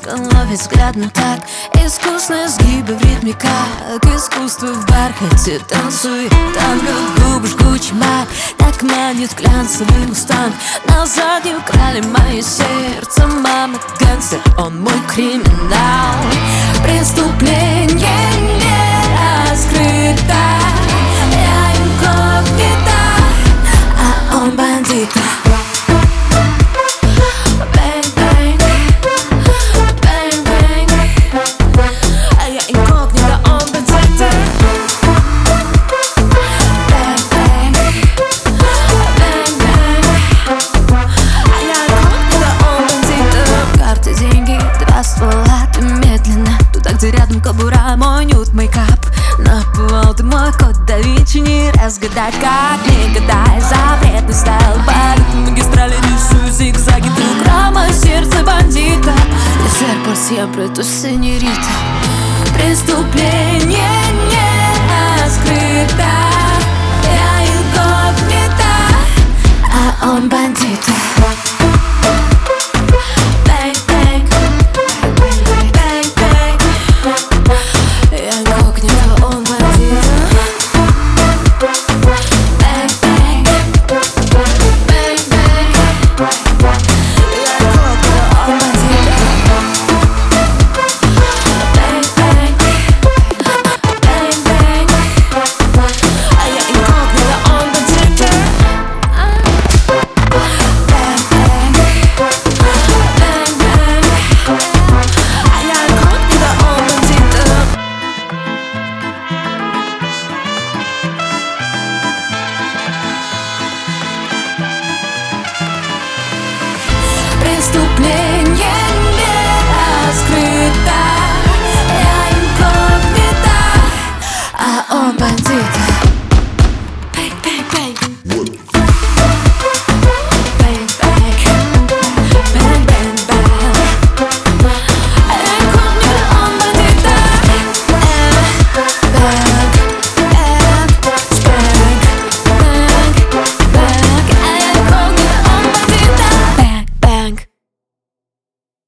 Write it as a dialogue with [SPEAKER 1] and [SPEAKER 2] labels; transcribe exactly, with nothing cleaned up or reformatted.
[SPEAKER 1] Девушка ловит взглядом так искусные сгибы в ритме, как искусство в бархате. Танцуй, танго, губы жгучий мат, так манит глянцевый мустанг. На заднем крале мое сердце, мама гангстер, он мой криминал. Преступление не раскрыто, я инкогнито, а он бандит. Где рядом кобура, мой нюд, мейкап. На пол ты мой код да Винчи, не разгадать, как не гадай. Запретный стайл, парит магистрали, рисую зигзаги. Ты украл мое сердце бандита. Десерт por siempre, tu señorita. Преступление не раскрыто, я инкогнито, а он бандит. Преступление